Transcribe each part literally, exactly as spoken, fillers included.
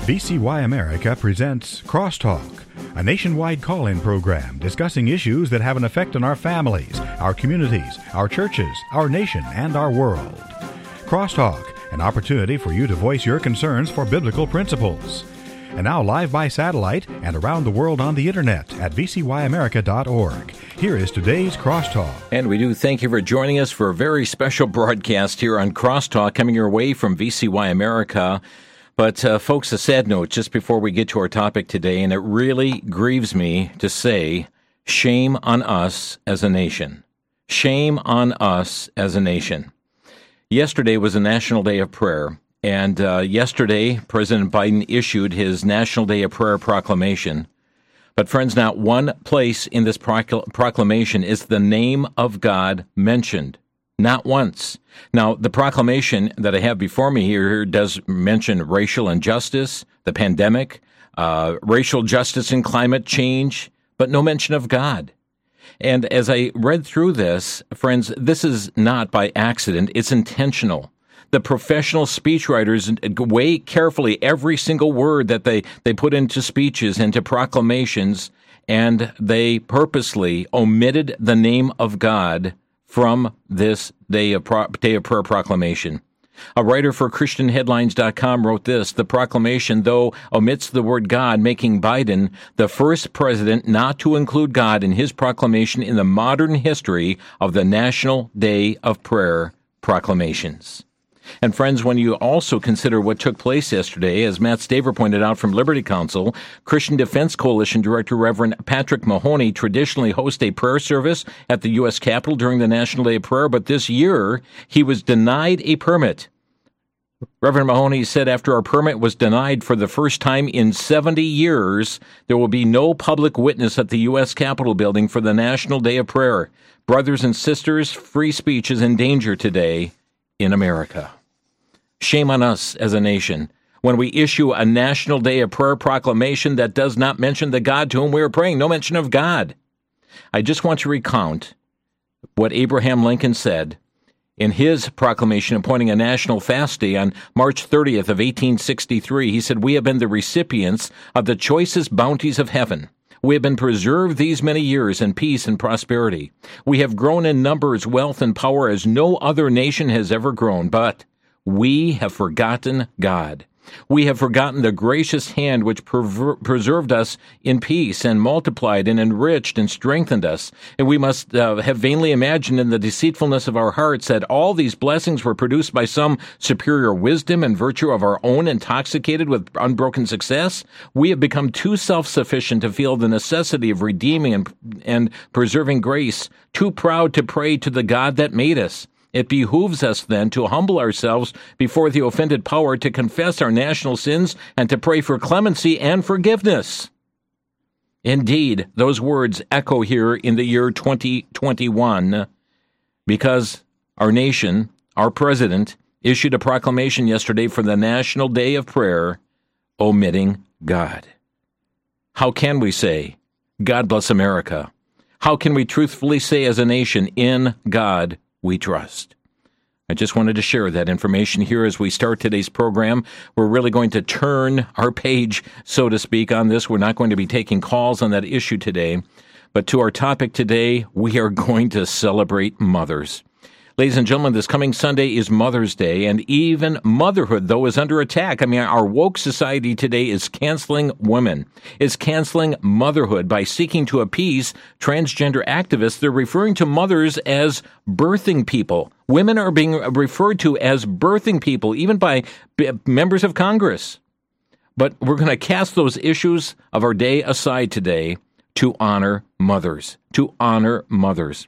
V C Y America presents Crosstalk, a nationwide call-in program discussing issues that have an effect on our families, our communities, our churches, our nation, and our world. Crosstalk, an opportunity for you to voice your concerns for biblical principles. And now live by satellite and around the world on the internet at v c y america dot org. Here is today's Crosstalk. And we do thank you for joining us for a very special broadcast here on Crosstalk coming your way from V C Y America. But, uh, folks, a sad note just before we get to our topic today, and it really grieves me to say, shame on us as a nation. Shame on us as a nation. Yesterday was a National Day of Prayer, and uh, yesterday President Biden issued his National Day of Prayer proclamation. But, friends, not one place in this procl- proclamation is the name of God mentioned. Not once. Now, the proclamation that I have before me here does mention racial injustice, the pandemic, uh, racial justice and climate change, but no mention of God. And as I read through this, friends, this is not by accident. It's intentional. The professional speechwriters weigh carefully every single word that they, they put into speeches, into proclamations, and they purposely omitted the name of God from this day of, Pro- day of Prayer proclamation. A writer for Christian Headlines dot com wrote this: the proclamation, though, omits the word God, making Biden the first president not to include God in his proclamation in the modern history of the National Day of Prayer proclamations. And friends, when you also consider what took place yesterday, as Matt Staver pointed out from Liberty Counsel, Christian Defense Coalition Director Reverend Patrick Mahoney traditionally hosts a prayer service at the U S Capitol during the National Day of Prayer, but this year he was denied a permit. Reverend Mahoney said after our permit was denied for the first time in seventy years, there will be no public witness at the U S Capitol building for the National Day of Prayer. Brothers and sisters, free speech is in danger today in America. Shame on us as a nation when we issue a National Day of Prayer proclamation that does not mention the God to whom we are praying. No mention of God. I just want to recount what Abraham Lincoln said in his proclamation appointing a national fast day on March thirtieth of eighteen sixty-three. He said, "We have been the recipients of the choicest bounties of heaven. We have been preserved these many years in peace and prosperity. We have grown in numbers, wealth, and power as no other nation has ever grown, but we have forgotten God. We have forgotten the gracious hand which perver- preserved us in peace and multiplied and enriched and strengthened us. And we must uh, have vainly imagined in the deceitfulness of our hearts that all these blessings were produced by some superior wisdom and virtue of our own, intoxicated with unbroken success. We have become too self-sufficient to feel the necessity of redeeming and, and preserving grace, too proud to pray to the God that made us. It behooves us then to humble ourselves before the offended power, to confess our national sins, and to pray for clemency and forgiveness." Indeed, those words echo here in the year twenty twenty-one, because our nation, our president, issued a proclamation yesterday for the National Day of Prayer, omitting God. How can we say, God bless America? How can we truthfully say as a nation, in God we trust? I just wanted to share that information here as we start today's program. We're really going to turn our page, so to speak, on this. We're not going to be taking calls on that issue today. But to our topic today, we are going to celebrate mothers. Ladies and gentlemen, this coming Sunday is Mother's Day, and even motherhood, though, is under attack. I mean, our woke society today is canceling women, is canceling motherhood by seeking to appease transgender activists. They're referring to mothers as birthing people. Women are being referred to as birthing people, even by b- members of Congress. But we're going to cast those issues of our day aside today to honor mothers, to honor mothers.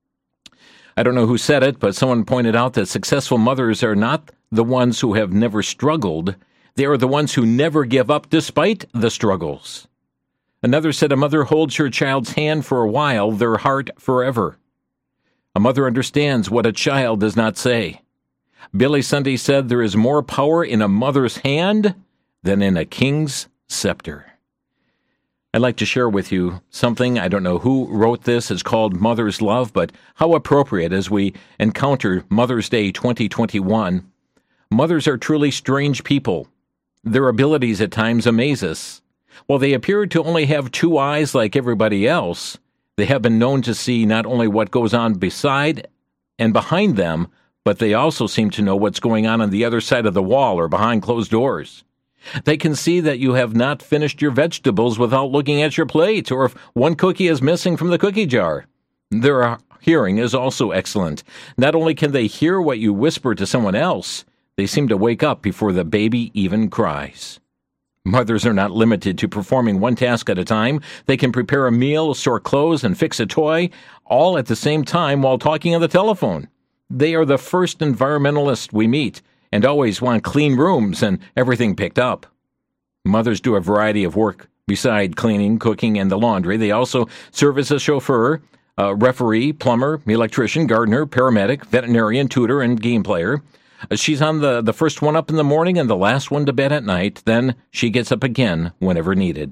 I don't know who said it, but someone pointed out that successful mothers are not the ones who have never struggled. They are the ones who never give up despite the struggles. Another said a mother holds her child's hand for a while, their heart forever. A mother understands what a child does not say. Billy Sunday said there is more power in a mother's hand than in a king's scepter. I'd like to share with you something. I don't know who wrote this. It's called Mother's Love, but how appropriate as we encounter Mother's Day twenty twenty-one. Mothers are truly strange people. Their abilities at times amaze us. While they appear to only have two eyes like everybody else, they have been known to see not only what goes on beside and behind them, but they also seem to know what's going on on the other side of the wall or behind closed doors. They can see that you have not finished your vegetables without looking at your plate, or if one cookie is missing from the cookie jar. Their hearing is also excellent. Not only can they hear what you whisper to someone else, they seem to wake up before the baby even cries. Mothers are not limited to performing one task at a time. They can prepare a meal, sort clothes, and fix a toy, all at the same time while talking on the telephone. They are the first environmentalists we meet and always want clean rooms and everything picked up. Mothers do a variety of work beside cleaning, cooking, and the laundry. They also serve as a chauffeur, a referee, plumber, electrician, gardener, paramedic, veterinarian, tutor, and game player. She's on the, the first one up in the morning and the last one to bed at night. Then she gets up again whenever needed.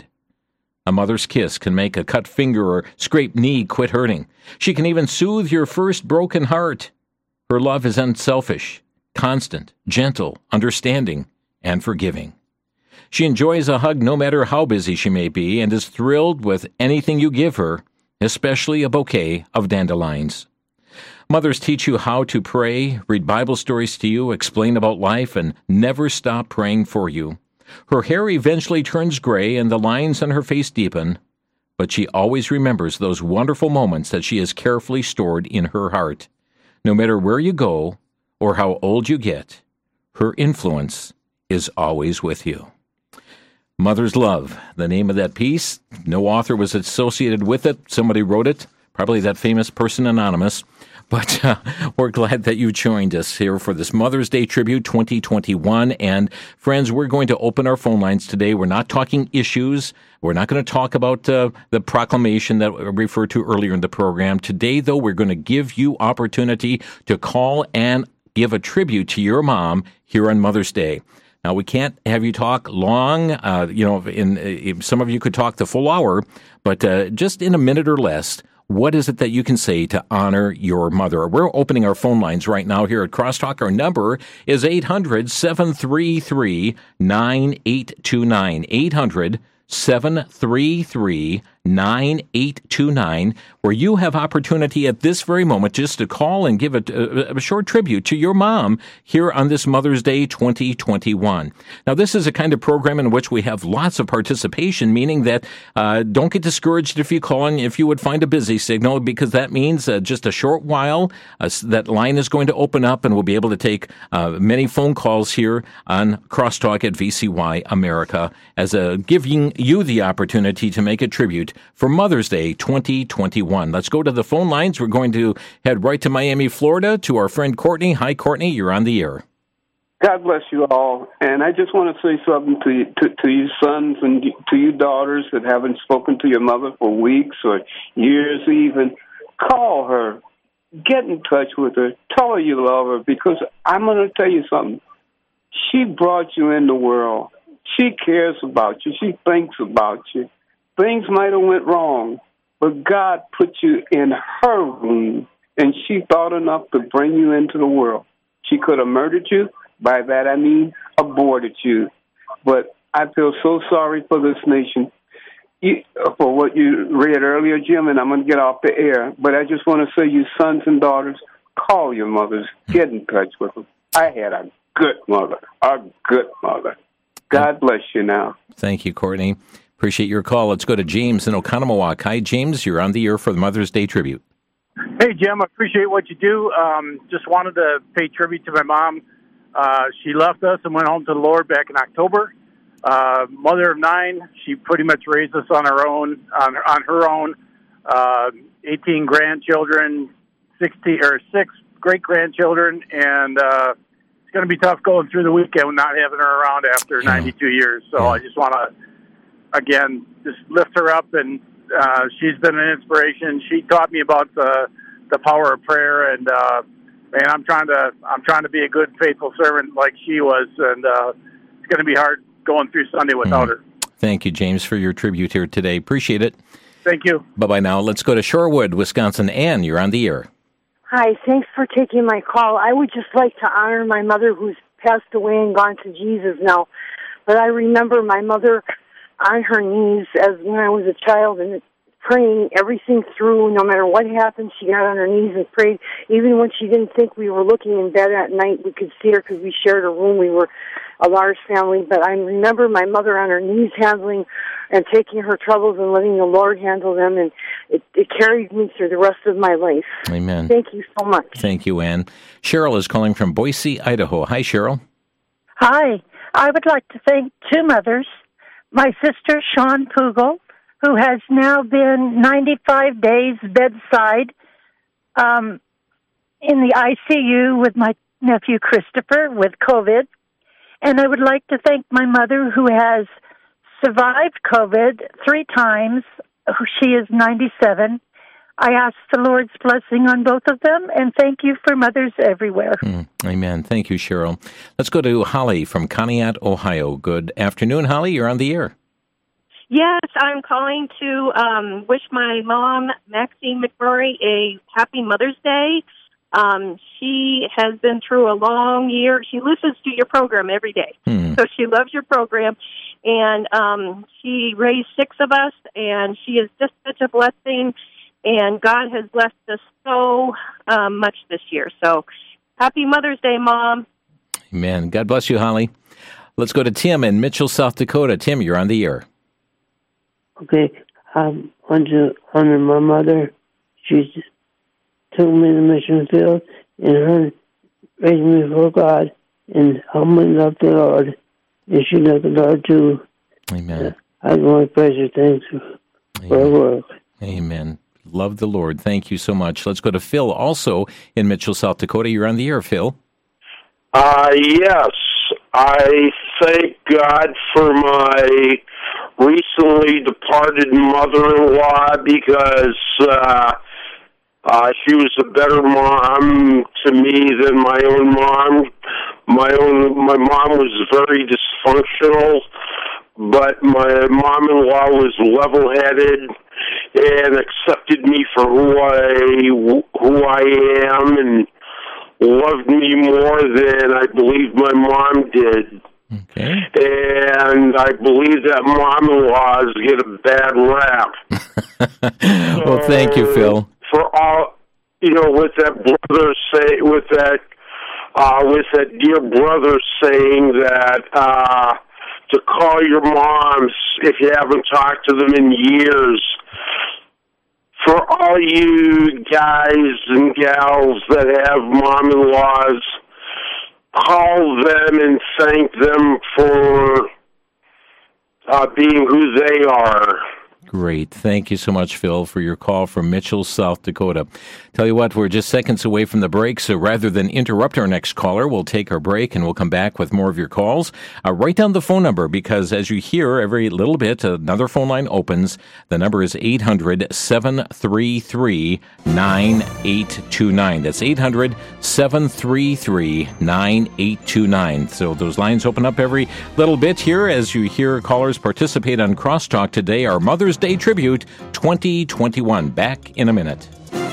A mother's kiss can make a cut finger or scraped knee quit hurting. She can even soothe your first broken heart. Her love is unselfish, constant, gentle, understanding, and forgiving. She enjoys a hug no matter how busy she may be and is thrilled with anything you give her, especially a bouquet of dandelions. Mothers teach you how to pray, read Bible stories to you, explain about life, and never stop praying for you. Her hair eventually turns gray and the lines on her face deepen, but she always remembers those wonderful moments that she has carefully stored in her heart. No matter where you go or how old you get, her influence is always with you. Mother's Love, the name of that piece. No author was associated with it. Somebody wrote it, probably that famous person anonymous. But uh, we're glad that you joined us here for this Mother's Day Tribute twenty twenty-one. And friends, we're going to open our phone lines today. We're not talking issues. We're not going to talk about uh, the proclamation that we referred to earlier in the program. Today, though, we're going to give you opportunity to call and give a tribute to your mom here on Mother's Day. Now, we can't have you talk long. Uh, you know, in, in some of you could talk the full hour, but uh, just in a minute or less. What is it that you can say to honor your mother? We're opening our phone lines right now here at Crosstalk. Our number is eight hundred, seven three three, nine eight two nine. eight hundred, seven three three, nine eight two nine, where you have opportunity at this very moment just to call and give a, a, a short tribute to your mom here on this Mother's Day twenty twenty-one. Now, this is a kind of program in which we have lots of participation, meaning that uh, don't get discouraged if you call and if you would find a busy signal, because that means uh, just a short while uh, that line is going to open up and we'll be able to take uh, many phone calls here on Crosstalk at V C Y America as a giving you the opportunity to make a tribute for Mother's Day twenty twenty-one. Let's go to the phone lines. We're going to head right to Miami, Florida, to our friend Courtney. Hi, Courtney. You're on the air. God bless you all. And I just want to say something to you, to, to you sons and to you daughters that haven't spoken to your mother for weeks or years even. Call her. Get in touch with her. Tell her you love her, because I'm going to tell you something. She brought you in the world. She cares about you. She thinks about you. Things might have went wrong, but God put you in her room, and she thought enough to bring you into the world. She could have murdered you. By that, I mean aborted you. But I feel so sorry for this nation, you, for what you read earlier, Jim, and I'm going to get off the air. But I just want to say, you sons and daughters, call your mothers. Get in touch with them. I had a good mother, a good mother. God bless you now. Thank you, Courtney. Appreciate your call. Let's go to James in Oconomowoc. Hi, James. You're on the air for the Mother's Day Tribute. Hey, Jim. I appreciate what you do. Um, just wanted to pay tribute to my mom. Uh, she left us and went home to the Lord back in October. Uh, mother of nine. She pretty much raised us on her own. On her, on her own. Uh, eighteen grandchildren, sixty or six great grandchildren, and uh, it's going to be tough going through the weekend with not having her around after yeah. ninety-two years. So yeah. I just want to, again, just lift her up, and uh, she's been an inspiration. She taught me about the the power of prayer, and uh, man, I'm trying to I'm trying to be a good, faithful servant like she was, and uh, it's going to be hard going through Sunday without mm-hmm. her. Thank you, James, for your tribute here today. Appreciate it. Thank you. Bye-bye now. Let's go to Shorewood, Wisconsin. Ann, you're on the air. Hi, thanks for taking my call. I would just like to honor my mother who's passed away and gone to Jesus now. But I remember my mother on her knees as when I was a child and praying everything through. No matter what happened, she got on her knees and prayed. Even when she didn't think we were looking in bed at night, we could see her because we shared a room. We were a large family. But I remember my mother on her knees handling and taking her troubles and letting the Lord handle them, and it, it carried me through the rest of my life. Amen. Thank you so much. Thank you, Ann. Cheryl is calling from Boise, Idaho. Hi, Cheryl. Hi. I would like to thank two mothers. My sister, Sean Pugel, who has now been ninety-five days bedside um, in the I C U with my nephew Christopher with COVID. And I would like to thank my mother, who has survived COVID three times. She is ninety-seven. I ask the Lord's blessing on both of them, and thank you for mothers everywhere. Mm, amen. Thank you, Cheryl. Let's go to Holly from Conneaut, Ohio. Good afternoon, Holly. You're on the air. Yes, I'm calling to um, wish my mom, Maxine McMurray, a happy Mother's Day. Um, she has been through a long year. She listens to your program every day, Hmm. so she loves your program. And um, she raised six of us, and she is just such a blessing. And God has blessed us so um, much this year. So happy Mother's Day, Mom. Amen. God bless you, Holly. Let's go to Tim in Mitchell, South Dakota. Tim, you're on the air. Okay, I want to honor my mother. She took me to the mission field and her raised me for God and helped me love the Lord. And she loved the Lord too. Amen. I want to praise her. Thanks for her work. Amen. Love the Lord. Thank you so much. Let's go to Phil, also in Mitchell, South Dakota. You're on the air, Phil. Uh, yes, I thank God for my recently departed mother-in-law because uh, uh, she was a better mom to me than my own mom. My own my mom was very dysfunctional, but my mom-in-law was level-headed and accepted me for who I who I am and loved me more than I believe my mom did. Okay. And I believe that mom-in-laws get a bad rap. Well, so thank you, Phil. For all, you know, with that brother say, with that, uh, with that dear brother saying that uh, to call your moms if you haven't talked to them in years. For all you guys and gals that have mom-in-laws, call them and thank them for uh, being who they are. Great. Thank you so much, Phil, for your call from Mitchell, South Dakota. Tell you what, we're just seconds away from the break, so rather than interrupt our next caller, we'll take our break and we'll come back with more of your calls. Uh, write down the phone number because as you hear every little bit, another phone line opens. The number is eight hundred, seven three three, nine eight two nine. That's eight hundred, seven three three, nine eight two nine. So those lines open up every little bit here as you hear callers participate on Crosstalk today. Our Mother's Day Tribute twenty twenty-one. Back in a minute.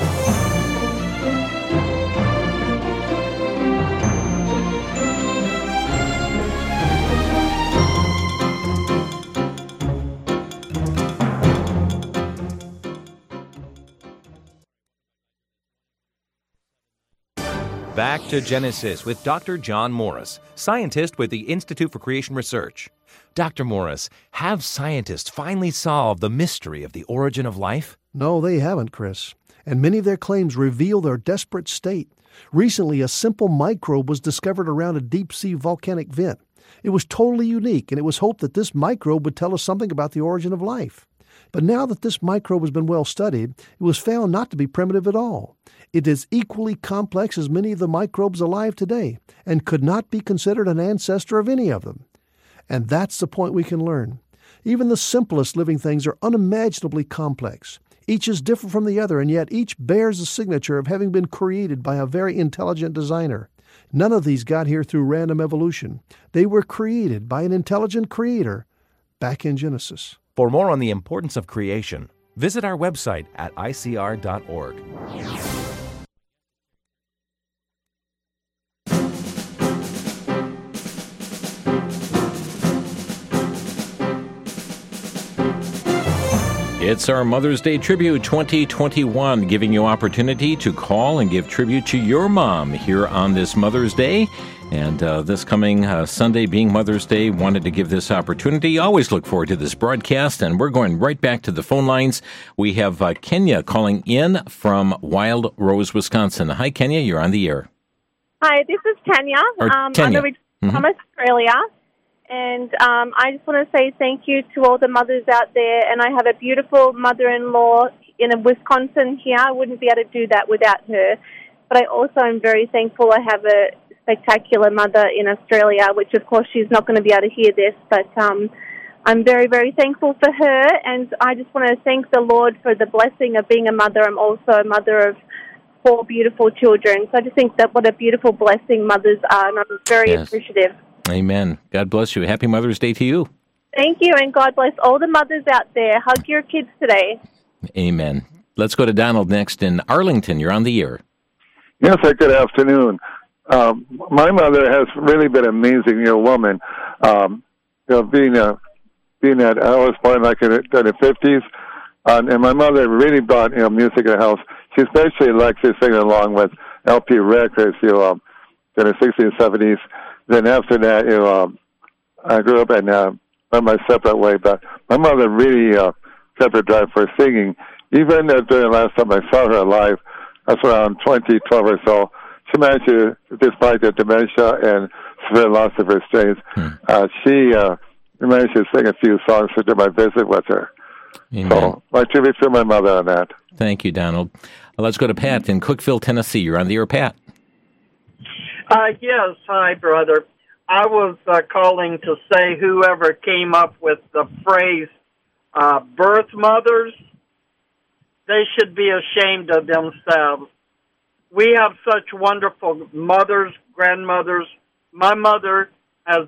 Back to Genesis with Doctor John Morris, scientist with the Institute for Creation Research. Doctor Morris, have scientists finally solved the mystery of the origin of life? No, they haven't, Chris. And many of their claims reveal their desperate state. Recently, a simple microbe was discovered around a deep-sea volcanic vent. It was totally unique, and it was hoped that this microbe would tell us something about the origin of life. But now that this microbe has been well studied, it was found not to be primitive at all. It is equally complex as many of the microbes alive today and could not be considered an ancestor of any of them. And that's the point we can learn. Even the simplest living things are unimaginably complex. Each is different from the other, and yet each bears the signature of having been created by a very intelligent designer. None of these got here through random evolution. They were created by an intelligent creator back in Genesis. For more on the importance of creation, visit our website at I C R dot org. It's our Mother's Day Tribute twenty twenty-one, giving you opportunity to call and give tribute to your mom here on this Mother's Day. And uh, this coming uh, Sunday being Mother's Day, wanted to give this opportunity. Always look forward to this broadcast, and we're going right back to the phone lines. We have uh, Kenya calling in from Wild Rose, Wisconsin. Hi, Kenya. You're on the air. Hi, this is Kenya. Or um, Kenya. I'm Mm-hmm. from Australia. And um, I just want to say thank you to all the mothers out there. And I have a beautiful mother-in-law in Wisconsin here. I wouldn't be able to do that without her. But I also am very thankful I have a spectacular mother in Australia, which, of course, she's not going to be able to hear this. But um, I'm very, very thankful for her. And I just want to thank the Lord for the blessing of being a mother. I'm also a mother of four beautiful children. So I just think that what a beautiful blessing mothers are, and I'm very Yes. appreciative. Amen. God bless you. Happy Mother's Day to you. Thank you, and God bless all the mothers out there. Hug your kids today. Amen. Let's go to Donald next in Arlington. You're on the air. Yes, sir. Good afternoon. Um, my mother has really been an amazing, you know, woman. Um, you know, being a being that I was born like in the, in the fifties, um, and my mother really brought you know music in the house. She especially likes to sing along with L P records, you know, um, in the sixties and seventies. Then after that, you know, um, I grew up and uh, went my separate way. But my mother really uh, kept her drive for singing. Even uh, during the last time I saw her alive, that's around twenty twelve or so. She managed to, despite the dementia and severe loss of her strength, hmm. uh, she uh, managed to sing a few songs after my visit with her. Amen. So my tribute to my mother on that. Thank you, Donald. Uh, let's go to Pat in Cookeville, Tennessee. You're on the air, Pat. Uh, yes, hi, brother. I was uh, calling to say whoever came up with the phrase uh, birth mothers, they should be ashamed of themselves. We have such wonderful mothers, grandmothers. My mother has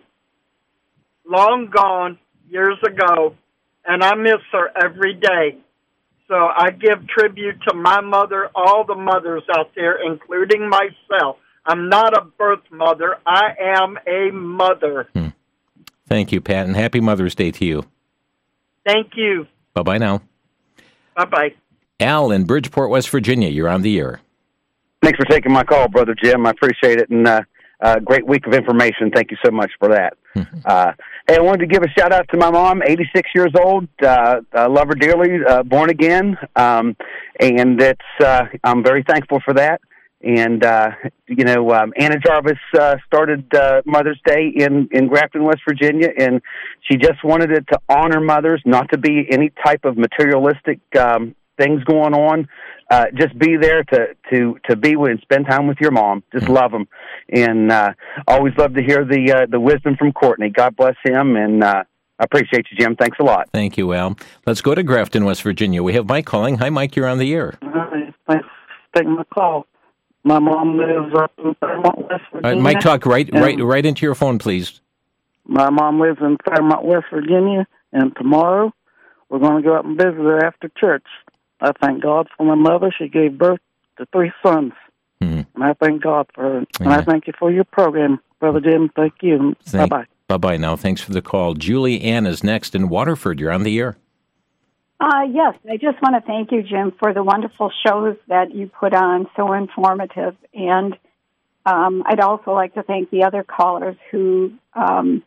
long gone years ago, and I miss her every day. So I give tribute to my mother, all the mothers out there, including myself. I'm not a birth mother. I am a mother. Hmm. Thank you, Pat, and happy Mother's Day to you. Thank you. Bye-bye now. Bye-bye. Al in Bridgeport, West Virginia. You're on the air. Thanks for taking my call, Brother Jim. I appreciate it, and uh, uh, great week of information. Thank you so much for that. uh, hey, I wanted to give a shout-out to my mom, eighty-six years old. Uh, I love her dearly, uh, born again, um, and it's uh, I'm very thankful for that. And, uh, you know, um, Anna Jarvis uh, started uh, Mother's Day in, in Grafton, West Virginia, and she just wanted it to honor mothers, not to be any type of materialistic um, things going on. Uh, just be there to, to, to be with and spend time with your mom. Just love them. And uh, always love to hear the uh, the wisdom from Courtney. God bless him, and uh, I appreciate you, Jim. Thanks a lot. Thank you, Al. Let's go to Grafton, West Virginia. We have Mike calling. Hi, Mike. You're on the air. Hi. Thanks for taking my call. My mom lives up in Fairmont, West Virginia. All right, Mike, talk right, right, right into your phone, please. My mom lives in Fairmont, West Virginia, and tomorrow we're going to go up and visit her after church. I thank God for my mother. She gave birth to three sons, mm-hmm. and I thank God for her. And I thank you for your program, Brother Jim. Thank you. Thank, bye-bye. Bye-bye now. Thanks for the call. Julie Ann is next in Waterford. You're on the air. Uh, yes, I just want to thank you, Jim, for the wonderful shows that you put on, so informative. And um, I'd also like to thank the other callers who um,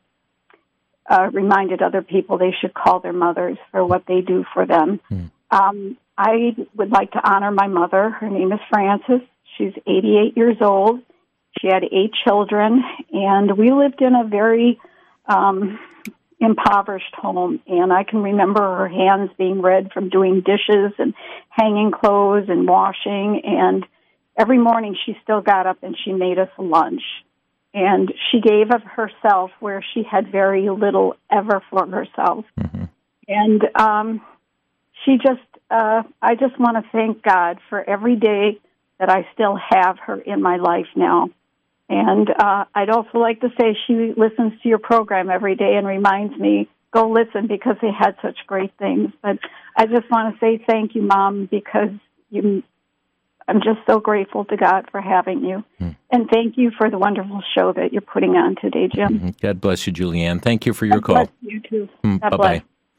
uh, reminded other people they should call their mothers for what they do for them. Mm. Um, I would like to honor my mother. Her name is Frances. She's eighty-eight years old. She had eight children, and we lived in a very Um, impoverished home, and I can remember her hands being red from doing dishes and hanging clothes and washing, and every morning she still got up and she made us lunch, and she gave of herself where she had very little ever for herself. Mm-hmm. And um, she just, uh, I just want to thank God for every day that I still have her in my life now. And uh, I'd also like to say she listens to your program every day and reminds me, go listen because they had such great things. But I just want to say thank you, Mom, because you, I'm just so grateful to God for having you. Mm. And thank you for the wonderful show that you're putting on today, Jim. God bless you, Julianne. Thank you for your God call. bless you, too. Mm, God bye-bye. bless.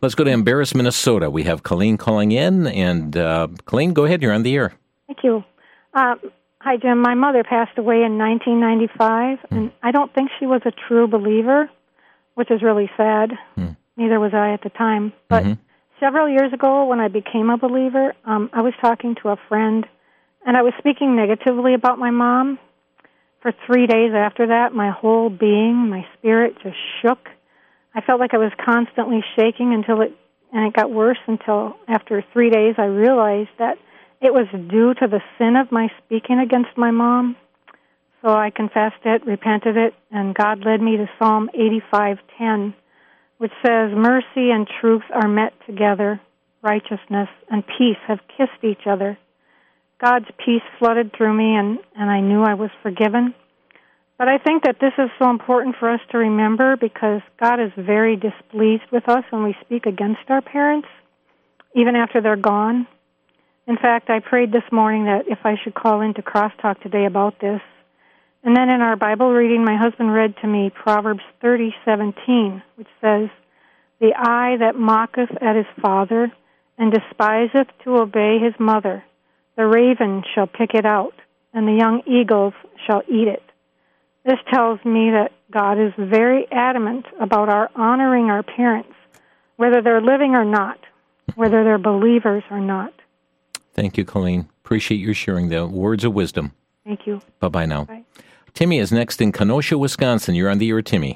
Let's go to Embarrass, Minnesota. We have Colleen calling in. And uh, Colleen, go ahead. You're on the air. Thank you. Um, hi, Jim. My mother passed away in nineteen ninety-five, mm. and I don't think she was a true believer, which is really sad. Mm. Neither was I at the time. But mm-hmm. several years ago, when I became a believer, um, I was talking to a friend, and I was speaking negatively about my mom. For three days after that, my whole being, my spirit just shook. I felt like I was constantly shaking until it, and it got worse until after three days I realized that it was due to the sin of my speaking against my mom. So I confessed it, repented it, and God led me to Psalm eighty-five ten, which says, "Mercy and truth are met together. Righteousness and peace have kissed each other." God's peace flooded through me, and, and I knew I was forgiven. But I think that this is so important for us to remember because God is very displeased with us when we speak against our parents, even after they're gone. In fact, I prayed this morning that if I should call into Crosstalk today about this. And then in our Bible reading, my husband read to me Proverbs thirty seventeen, which says, "The eye that mocketh at his father and despiseth to obey his mother, the raven shall pick it out, and the young eagles shall eat it." This tells me that God is very adamant about our honoring our parents, whether they're living or not, whether they're believers or not. Thank you, Colleen. Appreciate you sharing the words of wisdom. Thank you. Bye-bye now. Bye. Timmy is next in Kenosha, Wisconsin. You're on the air, Timmy.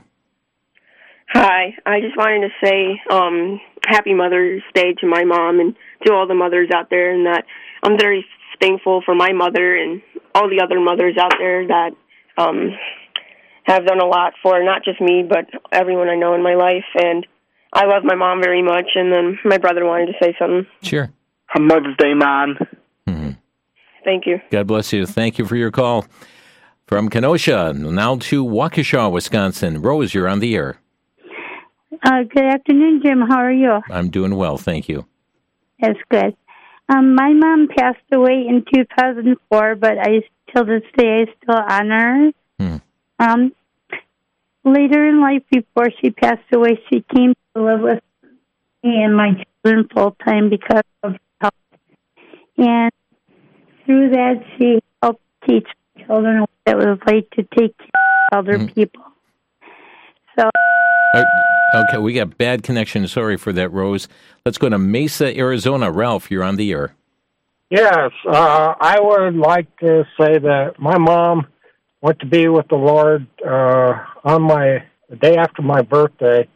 Hi. I just wanted to say um, happy Mother's Day to my mom and to all the mothers out there, and that I'm very thankful for my mother and all the other mothers out there that um, have done a lot for not just me, but everyone I know in my life. And I love my mom very much, and then my brother wanted to say something. Sure. Happy Mother's Day, Mom. Mm-hmm. Thank you. God bless you. Thank you for your call. From Kenosha, now to Waukesha, Wisconsin. Rose, you're on the air. Uh, good afternoon, Jim. How are you? I'm doing well, thank you. That's good. Um, my mom passed away in two thousand four, but I till this day I still honor her. Hmm. Um, later in life, before she passed away, she came to live with me and my children full time because of health. And through that, she helped teach children what it was like to take care of elder hmm. people. So. Uh, okay, we got bad connection. Sorry for that, Rose. Let's go to Mesa, Arizona. Ralph, you're on the air. Yes, uh, I would like to say that my mom went to be with the Lord uh, on my the day after my birthday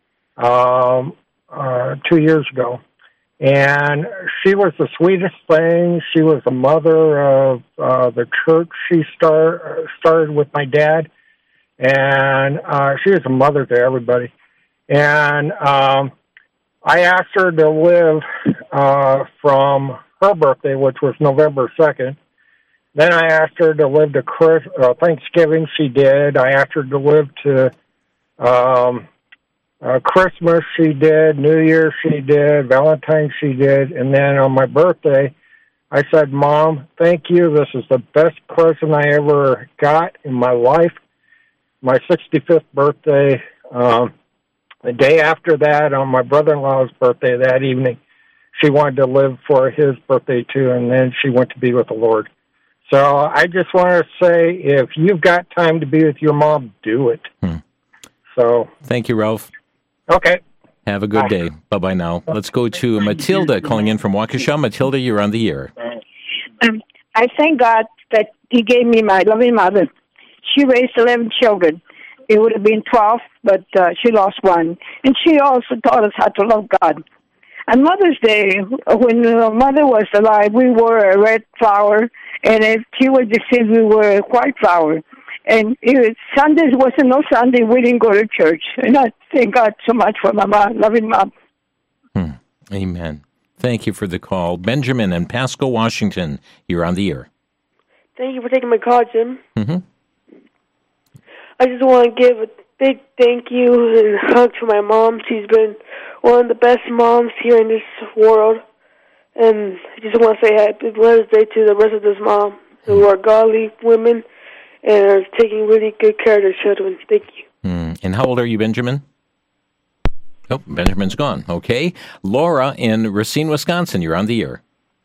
um, uh, two years ago. And she was the sweetest thing. She was a mother of uh, the church she start, started with my dad. And uh, she was a mother to everybody. And um, I asked her to live uh, from her birthday, which was November second. Then I asked her to live to Chris, uh, Thanksgiving. She did. I asked her to live to um, uh, Christmas. She did. New Year she did. Valentine's she did. And then on my birthday, I said, "Mom, thank you. This is the best present I ever got in my life." My sixty-fifth birthday, um, the day after that, on my brother-in-law's birthday that evening, she wanted to live for his birthday too, and then she went to be with the Lord. So I just want to say, if you've got time to be with your mom, do it. Hmm. So thank you, Ralph. Okay. Have a good Bye. day. Bye-bye now. Let's go to Matilda calling in from Waukesha. Matilda, you're on the air. Um, I thank God that He gave me my loving mother. She raised eleven children. It would have been twelve, but uh, she lost one. And she also taught us how to love God. On Mother's Day, when uh, Mother was alive, we wore a red flower, and if she was deceased, we wore a white flower. And it, Sundays wasn't no Sunday, we didn't go to church. And I thank God so much for my mom, loving mom. Hmm. Amen. Thank you for the call. Benjamin in Pasco, Washington, you're on the air. Thank you for taking my call, Jim. Mm-hmm. I just want to give a big thank you and hug to my mom. She's been one of the best moms here in this world. And I just want to say happy Mother's Day to the rest of this mom who are godly women and are taking really good care of their children. Thank you. Mm. And how old are you, Benjamin? Oh, Benjamin's gone. Okay. Laura in Racine, Wisconsin, you're on the air.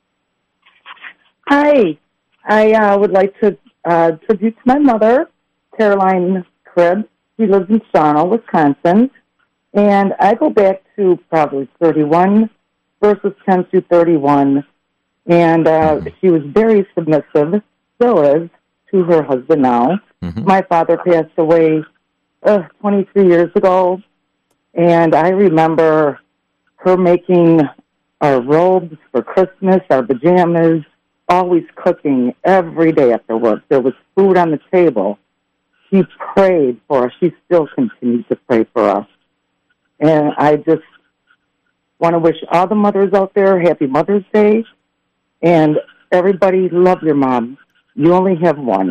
Hi. I uh, would like to uh, tribute to my mother, Caroline Cribb. She lives in Shawano, Wisconsin. And I go back to Proverbs thirty-one, verses ten through thirty-one. And uh, she was very submissive, still is, to her husband now. Mm-hmm. My father passed away uh, twenty-three years ago. And I remember her making our robes for Christmas, our pajamas, always cooking every day after work. There was food on the table. She prayed for us. She still continues to pray for us. And I just want to wish all the mothers out there happy Mother's Day. And everybody, love your mom. You only have one.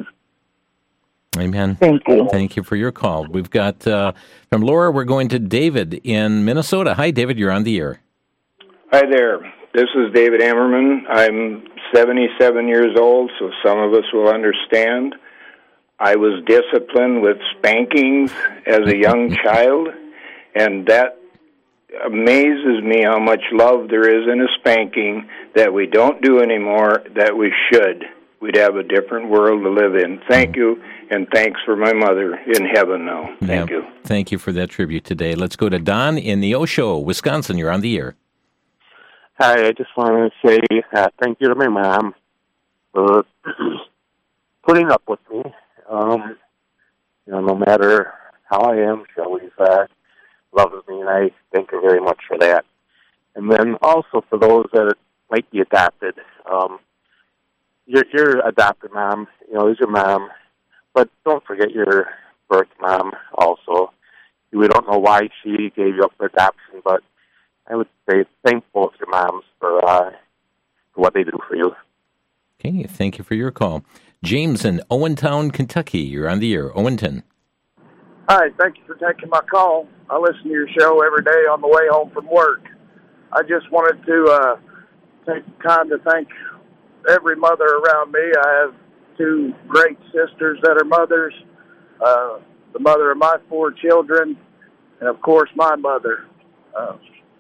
Amen. Thank you. Thank you for your call. We've got, uh, from Laura, we're going to David in Minnesota. Hi, David. You're on the air. Hi there. This is David Ammerman. I'm seventy-seven years old, so some of us will understand. I was disciplined with spankings as a young child, and that amazes me how much love there is in a spanking that we don't do anymore that we should. We'd have a different world to live in. Thank you, and thanks for my mother in heaven now. Thank yeah, you. Thank you for that tribute today. Let's go to Don in Neosho, Wisconsin. You're on the air. Hi, I just want to say uh, thank you to my mom for putting up with me. Um, you know, no matter how I am, she always uh, loves me, and I thank her very much for that. And then also for those that might be adopted, um, your your adopted mom, you know, is your mom, but don't forget your birth mom also. We don't know why she gave you up for adoption, but I would say thank both your moms for, uh, for what they do for you. Okay, thank you for your call. James in Owentown, Kentucky. You're on the air. Owenton. Hi, thank you for taking my call. I listen to your show every day on the way home from work. I just wanted to uh, take time to thank every mother around me. I have two great sisters that are mothers, uh, the mother of my four children, and, of course, my mother. Uh,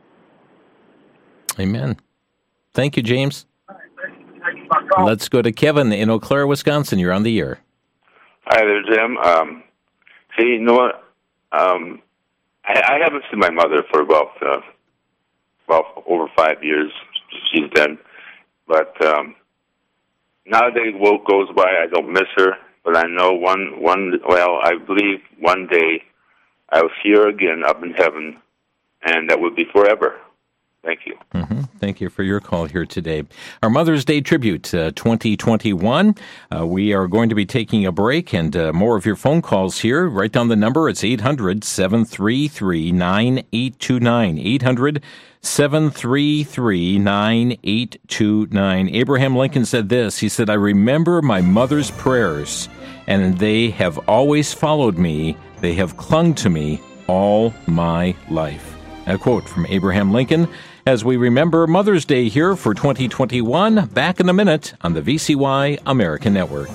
Amen. Thank you, James. Let's go to Kevin in Eau Claire, Wisconsin. You're on the air. Hi there, Jim. Um, hey, you know what? Um, I, I haven't seen my mother for about, uh, well, over five years. She's dead. But um, now that it goes by, I don't miss her. But I know one, one. well, I believe one day I will see her again up in heaven, and that will be forever. Thank you. Mm-hmm. Thank you for your call here today. Our Mother's Day Tribute uh, twenty twenty-one. Uh, we are going to be taking a break and uh, more of your phone calls here. Write down the number. It's eight hundred, seven three three, nine eight two nine. eight hundred, seven three three, nine eight two nine. Abraham Lincoln said this. He said, I remember my mother's prayers, and they have always followed me. They have clung to me all my life. A quote from Abraham Lincoln as we remember Mother's Day here for twenty twenty-one. Back in a minute on the V C Y American Network.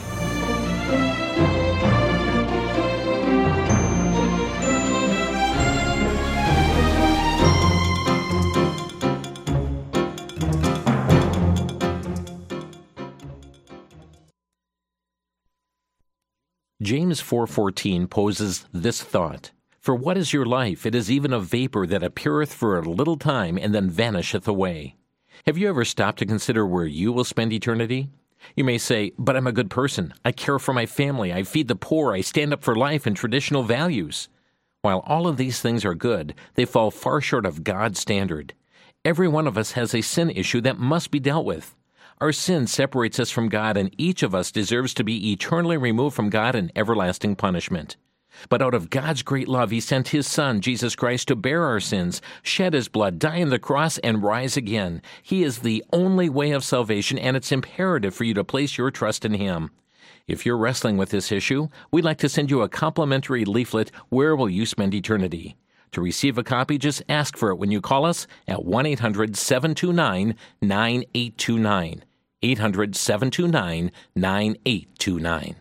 James four fourteen poses this thought. For what is your life? It is even a vapor that appeareth for a little time and then vanisheth away. Have you ever stopped to consider where you will spend eternity? You may say, but I'm a good person. I care for my family. I feed the poor. I stand up for life and traditional values. While all of these things are good, they fall far short of God's standard. Every one of us has a sin issue that must be dealt with. Our sin separates us from God, and each of us deserves to be eternally removed from God in everlasting punishment. But out of God's great love, He sent His Son, Jesus Christ, to bear our sins, shed His blood, die on the cross, and rise again. He is the only way of salvation, and it's imperative for you to place your trust in Him. If you're wrestling with this issue, we'd like to send you a complimentary leaflet, Where Will You Spend Eternity? To receive a copy, just ask for it when you call us at one eight hundred, seven two nine, nine eight two nine. eight hundred, seven two nine, nine eight two nine.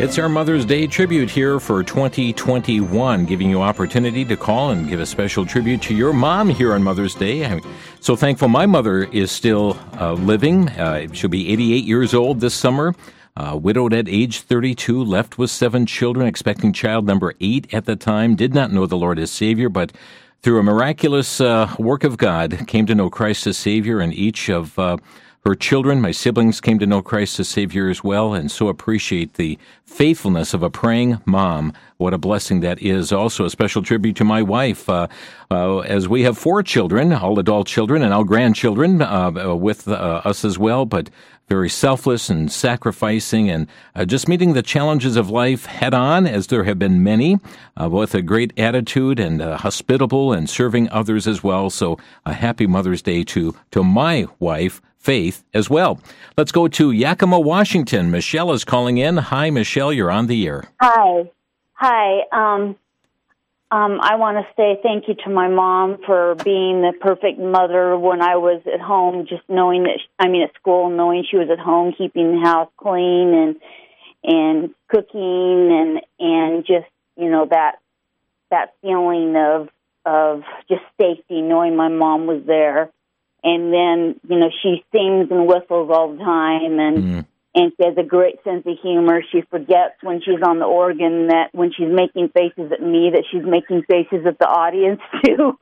It's our Mother's Day tribute here for twenty twenty-one, giving you opportunity to call and give a special tribute to your mom here on Mother's Day. I'm so thankful my mother is still uh, living. Uh, she'll be eighty-eight years old this summer. Uh, widowed at age thirty-two, left with seven children, expecting child number eight at the time. Did not know the Lord as Savior, but through a miraculous uh, work of God, came to know Christ as Savior, and each of uh, her children, my siblings, came to know Christ as Savior as well, and so appreciate the faithfulness of a praying mom. What a blessing that is. Also a special tribute to my wife, uh, uh, as we have four children, all adult children and all grandchildren uh, with uh, us as well, but very selfless and sacrificing and uh, just meeting the challenges of life head on, as there have been many, uh, with a great attitude and uh, hospitable and serving others as well. So a happy Mother's Day to, to my wife, Faith, as well. Let's go to Yakima, Washington. Michelle is calling in. Hi, Michelle. You're on the air. Hi. Hi. Um, um, I want to say thank you to my mom for being the perfect mother when I was at home, just knowing that, she, I mean, at school, knowing she was at home, keeping the house clean and and cooking and and just, you know, that that feeling of of just safety, knowing my mom was there. And then, you know, she sings and whistles all the time, and mm. and she has a great sense of humor. She forgets when she's on the organ that when she's making faces at me, that she's making faces at the audience, too.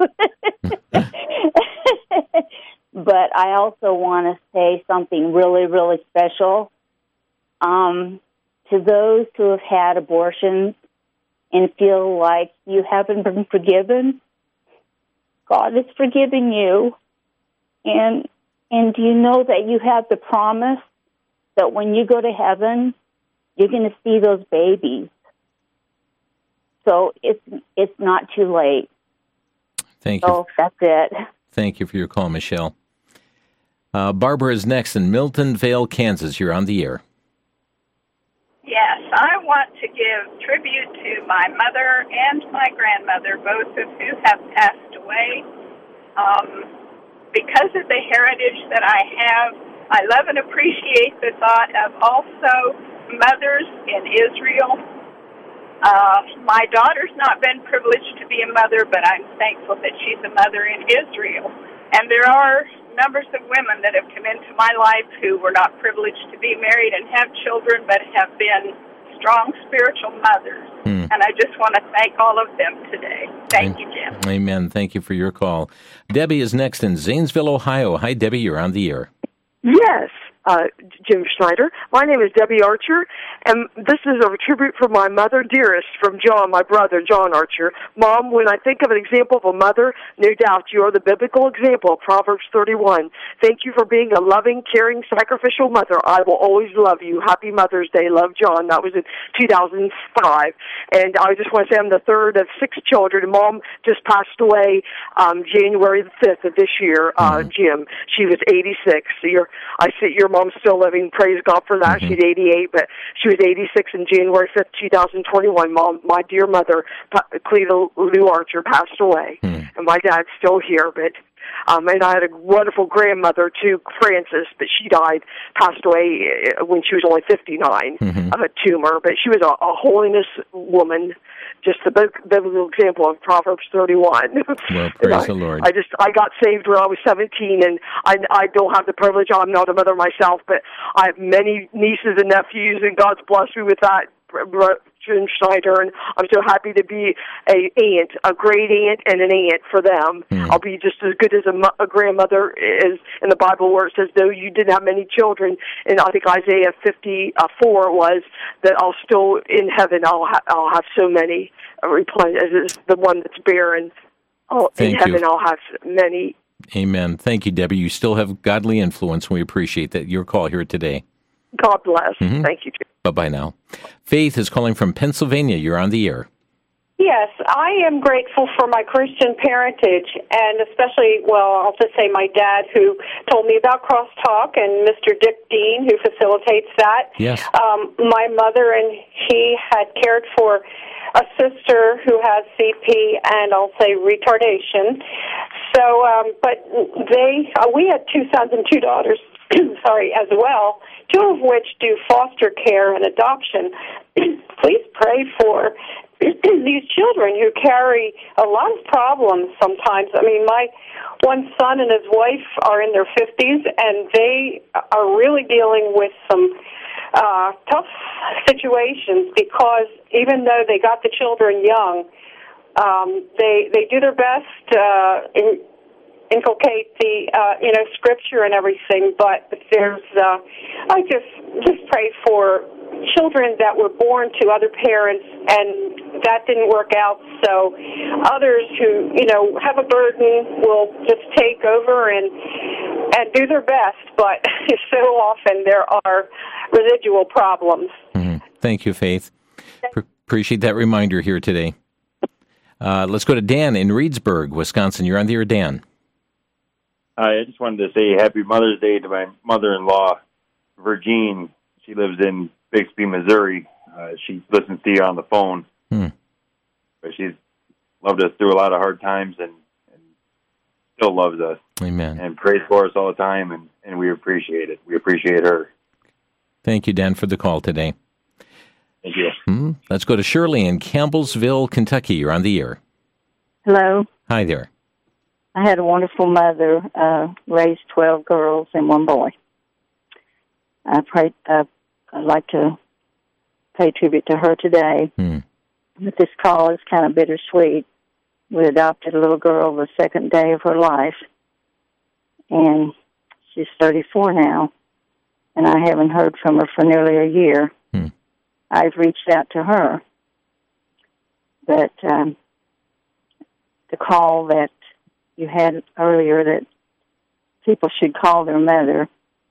But I also want to say something really, really special. Um, to those who have had abortions and feel like you haven't been forgiven, God is forgiving you. And and do you know that you have the promise that when you go to heaven, you're going to see those babies? So it's it's not too late. Thank you. So that's it. Thank you for your call, Michelle. Uh, Barbara is next in Milton Vale, Kansas. You're on the air. Yes, I want to give tribute to my mother and my grandmother, both of who have passed away. Um, Because of the heritage that I have, I love and appreciate the thought of also mothers in Israel. Uh, my daughter's not been privileged to be a mother, but I'm thankful that she's a mother in Israel. And there are numbers of women that have come into my life who were not privileged to be married and have children, but have been strong spiritual mothers. Hmm. And I just want to thank all of them today. Thank you, Jim. Amen. Thank you for your call. Debbie is next in Zanesville, Ohio. Hi, Debbie. You're on the air. Yes, uh, Jim Schneider. My name is Debbie Archer, and this is a tribute for my mother dearest from John, my brother, John Archer. Mom, when I think of an example of a mother, no doubt you are the biblical example of Proverbs thirty-one. Thank you for being a loving, caring, sacrificial mother. I will always love you. Happy Mother's Day. Love, John. That was in two thousand five. And I just want to say I'm the third of six children. Mom just passed away um, January the fifth of this year, uh, mm-hmm. Jim. She was eighty-six. So you're, I see your mom's still living. Praise God for that. Mm-hmm. She's eighty-eight, but she was eighty-six in January fifth, two thousand twenty-one. Mom, my dear mother, Cleta Lou Archer, passed away. Mm-hmm. And my dad's still here, but Um, and I had a wonderful grandmother, too, Frances, but she died, passed away when she was only fifty-nine mm-hmm. of a tumor. But she was a, a holiness woman, just the biblical example of Proverbs thirty-one. Well, praise I, the Lord. I just, I got saved when I was seventeen, and I, I don't have the privilege. I'm not a mother myself, but I have many nieces and nephews, and God's blessed me with that. Jim Schneider, and I'm so happy to be a aunt, a great aunt, and an aunt for them. Mm. I'll be just as good as a, mo- a grandmother is in the Bible, where it says, though you didn't have many children, and I think Isaiah fifty-four was that I'll still in heaven. I'll ha- I'll have so many. Uh, replen- as the one that's barren. Oh, in heaven you. I'll have many. Amen. Thank you, Debbie. You still have godly influence, and we appreciate that your call here today. God bless. Mm-hmm. Thank you, Jim. Bye-bye now. Faith is calling from Pennsylvania. You're on the air. Yes, I am grateful for my Christian parentage, and especially, well, I'll just say my dad, who told me about Crosstalk, and Mister Dick Dean, who facilitates that. Yes. Um, my mother and he had cared for a sister who has C P and I'll say retardation. So, um, but they, uh, we had two sons and two daughters, sorry, as well, two of which do foster care and adoption. please pray for these children who carry a lot of problems sometimes. I mean, my one son and his wife are in their fifties, and they are really dealing with some uh, tough situations because even though they got the children young, um, they they do their best uh, in, inculcate the uh, you know scripture and everything. But there's uh, I just just pray for children that were born to other parents and that didn't work out, so others who you know have a burden will just take over and and do their best, but so often there are residual problems. Mm-hmm. Thank you, Faith. P- appreciate that reminder here today. Uh, let's go to Dan in Reedsburg, Wisconsin. You're on the air, Dan. Hi, I just wanted to say Happy Mother's Day to my mother-in-law, Virgine. She lives in Bixby, Missouri. Uh, she listens to you on the phone. Hmm. But she's loved us through a lot of hard times and, and still loves us. Amen. And prays for us all the time, and, and we appreciate it. We appreciate her. Thank you, Dan, for the call today. Thank you. Hmm. Let's go to Shirley in Campbellsville, Kentucky. You're on the air. Hello. Hi there. I had a wonderful mother, uh, raised twelve girls and one boy. I pray, uh, I'd like to pay tribute to her today. Hmm. But this call is kind of bittersweet. We adopted a little girl the second day of her life, and she's thirty-four now, and I haven't heard from her for nearly a year. Hmm. I've reached out to her, but um, the call that you had earlier that people should call their mother,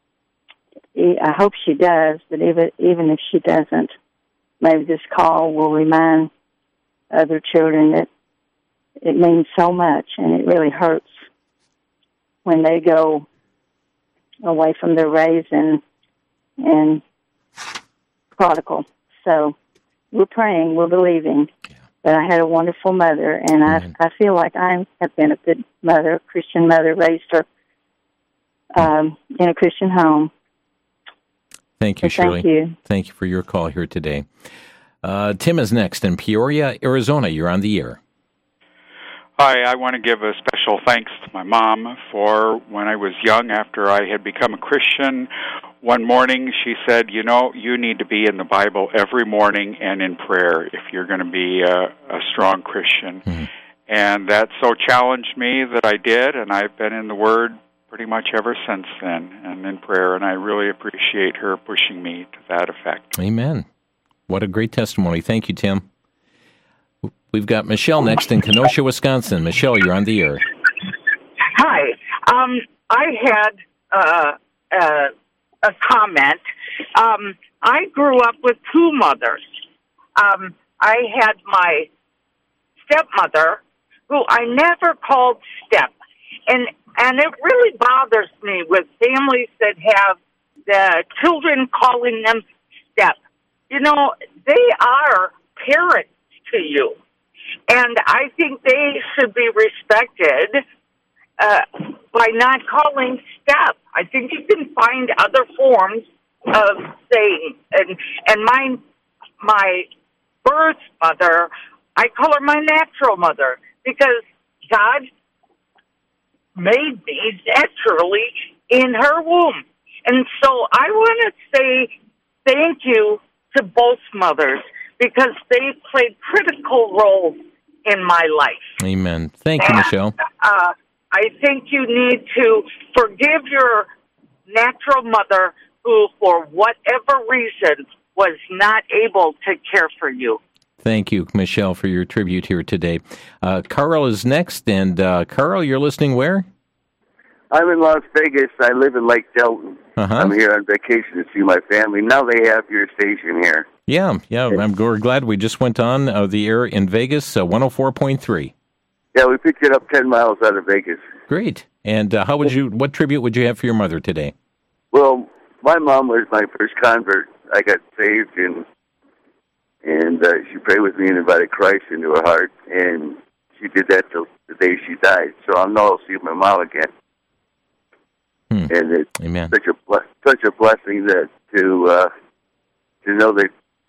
I hope she does, but even even if she doesn't, maybe this call will remind other children that it means so much, and it really hurts when they go away from their raising and prodigal. So we're praying, we're believing. Yeah. But I had a wonderful mother, and I, I feel like I have been a good mother, a Christian mother, raised her um, in a Christian home. Thank you, so Shirley. Thank you. Thank you for your call here today. Uh, Tim is next in Peoria, Arizona. You're on the air. Hi, I want to give a special thanks to my mom for when I was young, after I had become a Christian. One morning she said, you know, you need to be in the Bible every morning and in prayer if you're going to be a, a strong Christian. Mm-hmm. And that so challenged me that I did, and I've been in the Word pretty much ever since then and in prayer, and I really appreciate her pushing me to that effect. Amen. What a great testimony. Thank you, Tim. We've got Michelle next in Kenosha, Wisconsin. Michelle, you're on the air. Hi. Um, I had uh, uh, a comment. Um, I grew up with two mothers. Um, I had my stepmother, who I never called step. And and it really bothers me with families that have the children calling them step. You know, they are parents to you. And I think they should be respected uh, by not calling step. I think you can find other forms of saying. And and my my birth mother, I call her my natural mother because God made me naturally in her womb. And so I want to say thank you to both mothers because they played critical roles in my life. Amen. Thank you, and, Michelle. Uh, I think you need to forgive your natural mother who, for whatever reason, was not able to care for you. Thank you, Michelle, for your tribute here today. Uh, Carl is next, and uh, Carl, you're listening where? I'm in Las Vegas. I live in Lake Delton. Uh-huh. I'm here on vacation to see my family. Now they have your station here. Yeah, yeah. I'm we're glad we just went on uh, the air in Vegas, uh, one oh four point three. Yeah, we picked it up ten miles out of Vegas. Great. And uh, how would you? What tribute would you have for your mother today? Well, my mom was my first convert. I got saved, and and uh, she prayed with me and invited Christ into her heart, and she did that till the day she died. So I'll know I'll see my mom again. Hmm. And it's Amen. such a ble- such a blessing that to uh, to know that your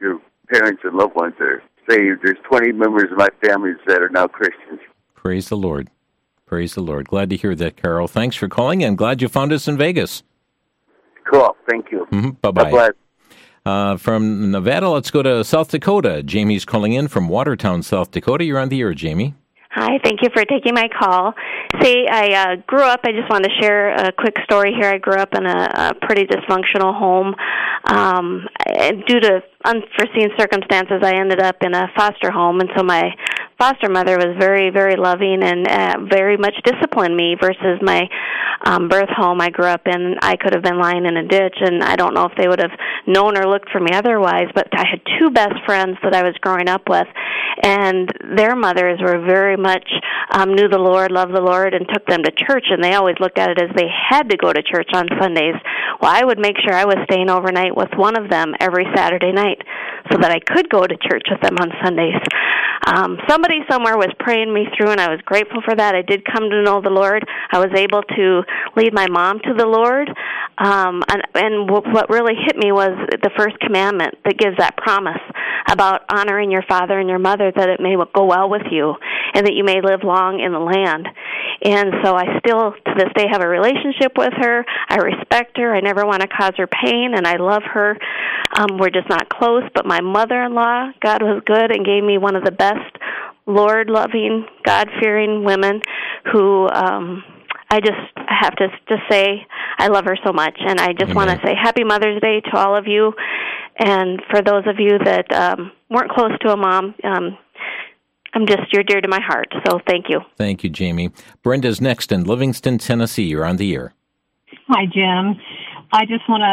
parents and loved ones are saved. There's twenty members of my family that are now Christians. Praise the Lord. Praise the Lord. Glad to hear that, Carol. Thanks for calling, and glad you found us in Vegas. Cool. Thank you. Mm-hmm. Bye-bye. God bless. Uh, from Nevada, let's go to South Dakota. Jamie's calling in from Watertown, South Dakota. You're on the air, Jamie. Hi, thank you for taking my call. See, I uh, grew up, I just wanted to share a quick story here. I grew up in a, a pretty dysfunctional home. Um, and due to unforeseen circumstances, I ended up in a foster home, and so my foster mother was very, very loving and uh, very much disciplined me versus my um, birth home I grew up in. I could have been lying in a ditch, and I don't know if they would have known or looked for me otherwise, but I had two best friends that I was growing up with, and their mothers were very much um, knew the Lord, loved the Lord, and took them to church, and they always looked at it as they had to go to church on Sundays. Well, I would make sure I was staying overnight with one of them every Saturday night so that I could go to church with them on Sundays. Um, somebody somewhere was praying me through, and I was grateful for that. I did come to know the Lord. I was able to lead my mom to the Lord, um, and, and what really hit me was the first commandment that gives that promise about honoring your father and your mother, that it may go well with you and that you may live long in the land. And so I still, to this day, have a relationship with her. I respect her. I never want to cause her pain, and I love her. Um, we're just not close, but my mother-in-law, God was good and gave me one of the best Lord-loving, God-fearing women who um, I just have to just say I love her so much. And I just want to say Happy Mother's Day to all of you. And for those of you that um, weren't close to a mom, um, I'm just, you're dear to my heart. So thank you. Thank you, Jamie. Brenda's next in Livingston, Tennessee. You're on the air. Hi, Jim. I just want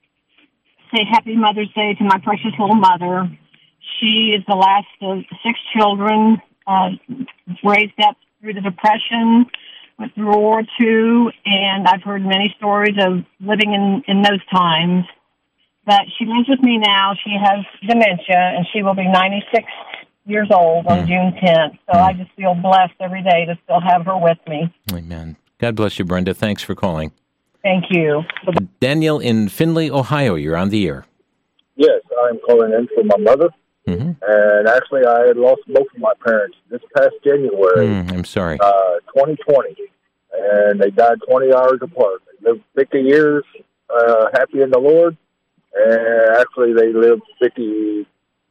to say Happy Mother's Day to my precious little mother. She is the last of six children, uh, raised up through the Depression, went through World War Two, and I've heard many stories of living in, in those times. But she lives with me now. She has dementia, and she will be ninety-six years old on mm. June tenth. So mm. I just feel blessed every day to still have her with me. Amen. God bless you, Brenda. Thanks for calling. Thank you. Daniel in Findlay, Ohio. You're on the air. Yes, I'm calling in for my mother. Mm-hmm. And actually, I had lost both of my parents this past January. Mm, I'm sorry. Uh, twenty twenty. And they died twenty hours apart. They lived fifty years, uh, happy in the Lord. And actually, they lived fifty-two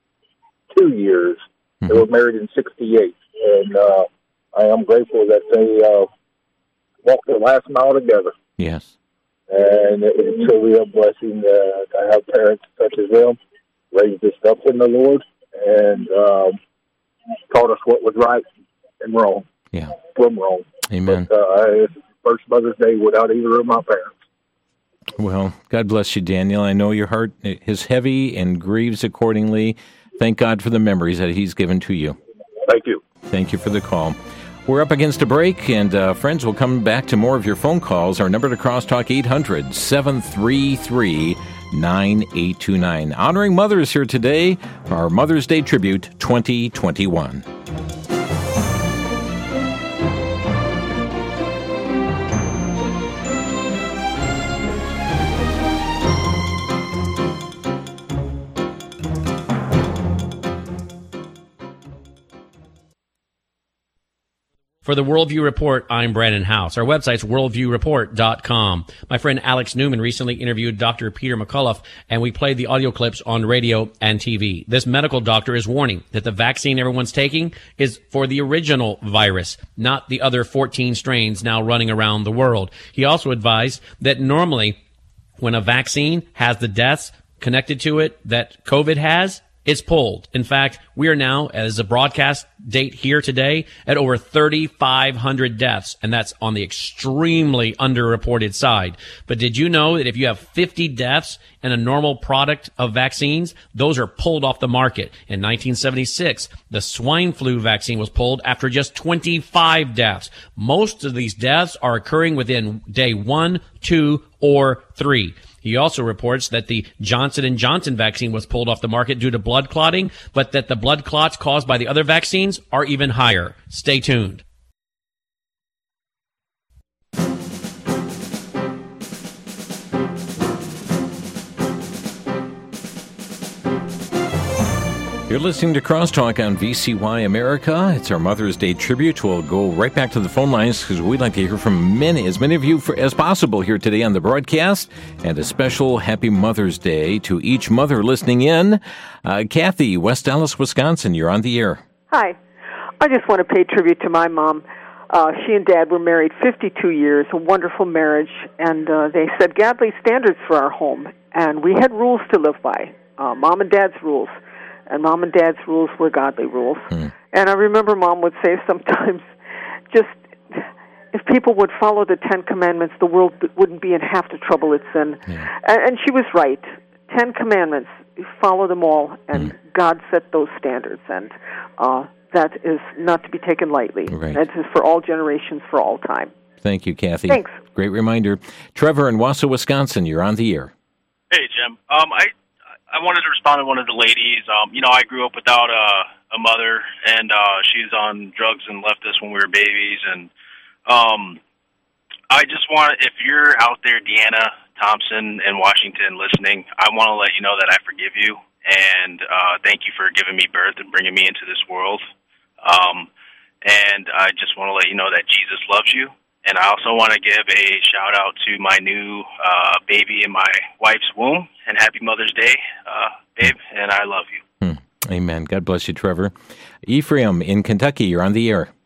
years. Mm-hmm. They were married in sixty-eight. And uh, I am grateful that they uh, walked the last mile together. Yes. And it is truly a blessing uh, to have parents such as them, raised us up in the Lord, and um, taught us what was right and wrong. Yeah. From wrong. Amen. But, uh, it's the first Mother's Day without either of my parents. Well, God bless you, Daniel. I know your heart is heavy and grieves accordingly. Thank God for the memories that He's given to you. Thank you. Thank you for the call. We're up against a break, and uh, friends, we'll come back to more of your phone calls. Our number to Crosstalk, eight hundred, seven three three, nine eight two nine. Honoring mothers here today, our Mother's Day Tribute twenty twenty-one. For the Worldview Report, I'm Brandon House. Our website's worldview report dot com. My friend Alex Newman recently interviewed Doctor Peter McCullough, and we played the audio clips on radio and T V. This medical doctor is warning that the vaccine everyone's taking is for the original virus, not the other fourteen strains now running around the world. He also advised that normally when a vaccine has the deaths connected to it that COVID has, it's pulled. In fact, we are now, as a broadcast date here today, at over thirty-five hundred deaths, and that's on the extremely underreported side. But did you know that if you have fifty deaths in a normal product of vaccines, those are pulled off the market? In nineteen seventy-six, the swine flu vaccine was pulled after just twenty-five deaths. Most of these deaths are occurring within day one, two, or three. He also reports that the Johnson and Johnson vaccine was pulled off the market due to blood clotting, but that the blood clots caused by the other vaccines are even higher. Stay tuned. You're listening to Crosstalk on V C Y America. It's our Mother's Day tribute. We'll go right back to the phone lines because we'd like to hear from many, as many of you for, as possible here today on the broadcast. And a special Happy Mother's Day to each mother listening in. Uh, Kathy, West Dallas, Wisconsin, you're on the air. Hi. I just want to pay tribute to my mom. Uh, she and Dad were married fifty-two years, a wonderful marriage, and uh, they set godly standards for our home. And we had rules to live by, uh, Mom and Dad's rules. And Mom and Dad's rules were godly rules. Mm. And I remember Mom would say sometimes, just if people would follow the Ten Commandments, the world wouldn't be in half the trouble it's in. Yeah. And, and she was right. Ten Commandments, follow them all, and mm. God set those standards. And uh, that is not to be taken lightly. Right. That is for all generations, for all time. Thank you, Kathy. Thanks. Great reminder. Trevor in Wausau, Wisconsin, you're on the air. Hey, Jim. Um, I I wanted to respond to one of the ladies. Um, you know, I grew up without a, a mother, and uh, she's on drugs and left us when we were babies. And um, I just want, if you're out there, Deanna Thompson in Washington, listening, I want to let you know that I forgive you, and uh, thank you for giving me birth and bringing me into this world. Um, and I just want to let you know that Jesus loves you. And I also want to give a shout-out to my new uh, baby in my wife's womb. And happy Mother's Day, uh, babe, and I love you. Hmm. Amen. God bless you, Trevor. Ephraim in Kentucky, you're on the air.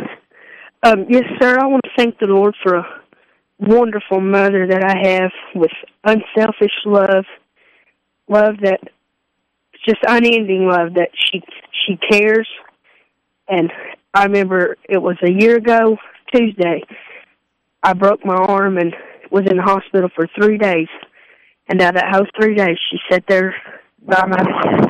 Um, yes, sir. I want to thank the Lord for a wonderful mother that I have with unselfish love, love that, just unending love that she she cares. And I remember it was a year ago, Tuesday, I broke my arm and was in the hospital for three days. And out of those three days, she sat there by my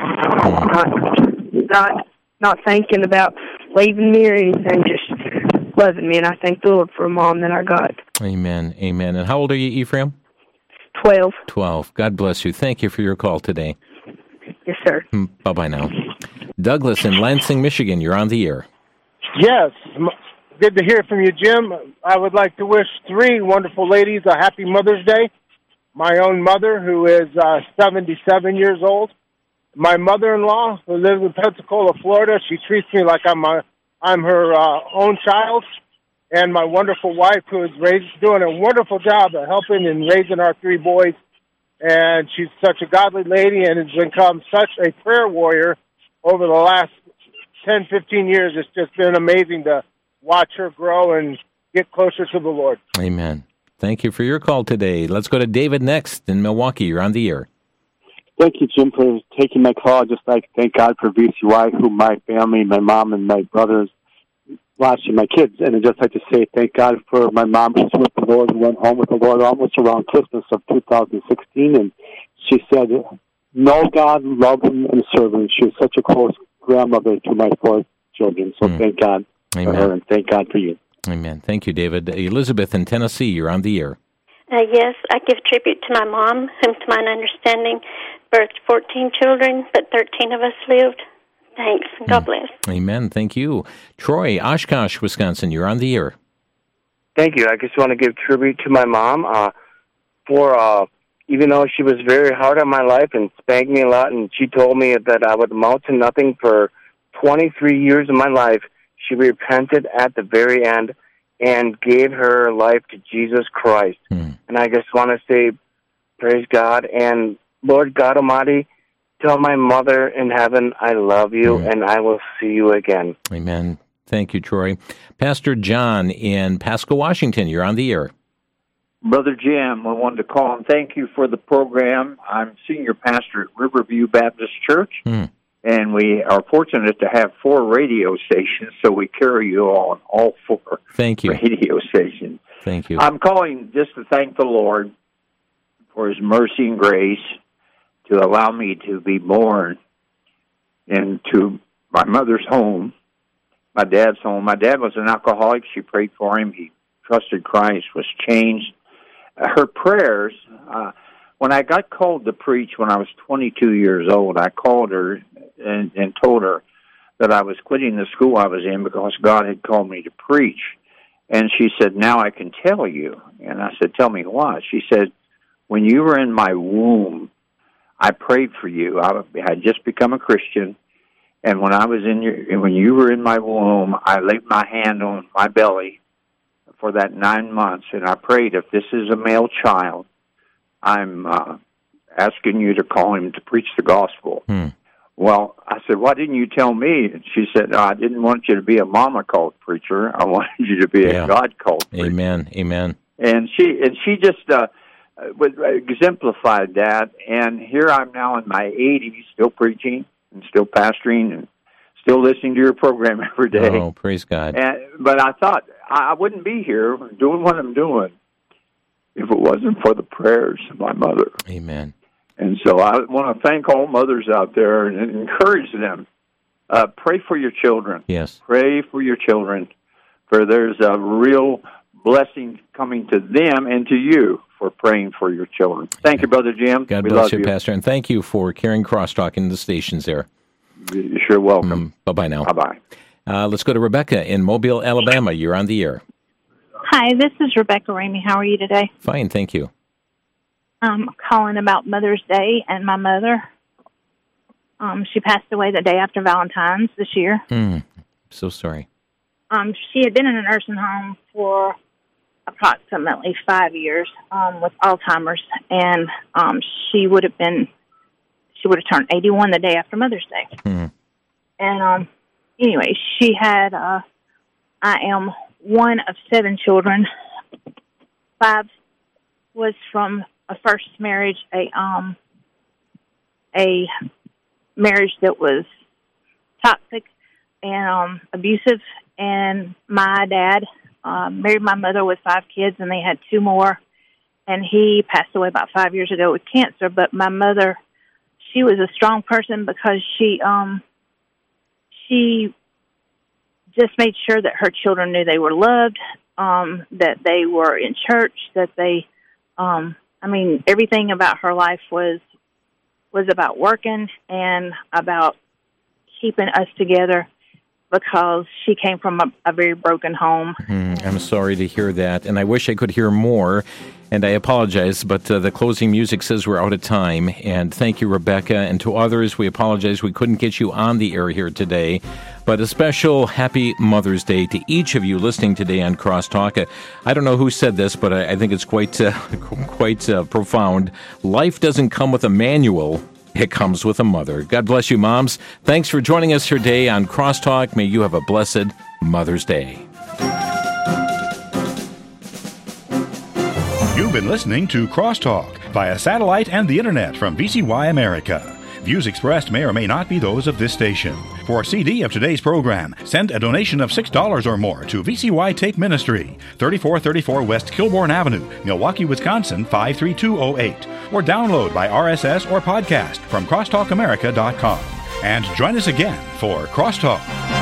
not, not, not thinking about leaving me or anything, just loving me. And I thank the Lord for a mom that I got. Amen. Amen. And how old are you, Ephraim? Twelve. Twelve. God bless you. Thank you for your call today. Yes, sir. Bye-bye now. Douglas in Lansing, Michigan, you're on the air. Yes. Good to hear from you, Jim. I would like to wish three wonderful ladies a happy Mother's Day. My own mother, who is uh, seventy-seven years old. My mother-in-law, who lives in Pensacola, Florida. She treats me like I'm a, I'm her uh, own child. And my wonderful wife, who is raised, doing a wonderful job of helping and raising our three boys. And she's such a godly lady and has become such a prayer warrior over the last ten, fifteen years. It's just been amazing to watch her grow and get closer to the Lord. Amen. Thank you for your call today. Let's go to David next in Milwaukee. You're on the air. Thank you, Jim, for taking my call. I'd just like to thank God for V C Y, who my family, my mom, and my brothers watching, my kids. And I'd just like to say thank God for my mom. She's with the Lord and went home with the Lord almost around Christmas of two thousand sixteen. And she said, know God, love Him, and serve Him. She was such a close grandmother to my four children. So mm. thank God Amen. for her, and thank God for you. Amen. Thank you, David. Elizabeth in Tennessee, you're on the air. Uh, yes, I give tribute to my mom, whom to my understanding birthed fourteen children, but thirteen of us lived. Thanks. God bless. Amen. Thank you. Troy, Oshkosh, Wisconsin, you're on the air. Thank you. I just want to give tribute to my mom uh, for, uh, even though she was very hard on my life and spanked me a lot, and she told me that I would amount to nothing for twenty-three years of my life, she repented at the very end and gave her life to Jesus Christ. Mm. And I just want to say, praise God. And Lord God Almighty, tell my mother in heaven, I love you, mm. and I will see you again. Amen. Thank you, Troy. Pastor John in Pasco, Washington, you're on the air. Brother Jim, I wanted to call and thank you for the program. I'm senior pastor at Riverview Baptist Church. Mm. And we are fortunate to have four radio stations, so we carry you on all four Thank you. radio stations. Thank you. I'm calling just to thank the Lord for His mercy and grace to allow me to be born into my mother's home, my dad's home. My dad was an alcoholic. She prayed for him. He trusted Christ, was changed. Uh, her prayers... Uh, When I got called to preach when I was twenty-two years old, I called her and, and told her that I was quitting the school I was in because God had called me to preach. And she said, now I can tell you. And I said, tell me what? She said, when you were in my womb, I prayed for you. I had just become a Christian, And when I was in your, when you were in my womb, I laid my hand on my belly for that nine months, and I prayed, if this is a male child, I'm uh, asking you to call him to preach the gospel. Hmm. Well, I said, why didn't you tell me? And she said, no, I didn't want you to be a mama cult preacher. I wanted you to be Yeah. a God cult preacher. Amen. Amen. And she and she just uh, exemplified that. And here I'm now in my eighties, still preaching and still pastoring and still listening to your program every day. Oh, praise God. And, but I thought I wouldn't be here doing what I'm doing if it wasn't for the prayers of my mother. Amen. And so I want to thank all mothers out there and encourage them. Uh, pray for your children. Yes. Pray for your children, for there's a real blessing coming to them and to you for praying for your children. Thank you, Brother Jim. God we bless love you, you, Pastor, and thank you for carrying Crosstalk in the stations there. You're sure welcome. Mm, bye-bye now. Bye-bye. Uh, let's go to Rebecca in Mobile, Alabama. You're on the air. Hi, this is Rebecca Ramey. How are you today? Fine, thank you. I'm calling about Mother's Day and my mother. Um, she passed away the day after Valentine's this year. Hmm. So sorry. Um, she had been in a nursing home for approximately five years um, with Alzheimer's, and um, she would have been, she would have turned eighty-one the day after Mother's Day. Hmm. And um, anyway, she had, uh, I am one of seven children. Five was from a first marriage, a um, a marriage that was toxic and um, abusive. And my dad uh, married my mother with five kids, and they had two more. And he passed away about five years ago with cancer. But my mother, she was a strong person because she um, she just made sure that her children knew they were loved, um, that they were in church, that they, um, I mean, everything about her life was was about working and about keeping us together because she came from a, a very broken home. Mm, I'm sorry to hear that, and I wish I could hear more, and I apologize, but uh, the closing music says we're out of time, and thank you, Rebecca, and to others, we apologize we couldn't get you on the air here today, but a special happy Mother's Day to each of you listening today on Crosstalk. I don't know who said this, but I, I think it's quite, uh, quite uh, profound. Life doesn't come with a manual. It comes with a mother. God bless you, moms. Thanks for joining us today on Crosstalk. May you have a blessed Mother's Day. You've been listening to Crosstalk via satellite and the internet from V C Y America. Views expressed may or may not be those of this station. For a C D of today's program, send a donation of six dollars or more to V C Y Tape Ministry, thirty-four thirty-four West Kilbourne Avenue, Milwaukee, Wisconsin, five three two oh eight, or download by R S S or podcast from crosstalk america dot com. And join us again for Crosstalk.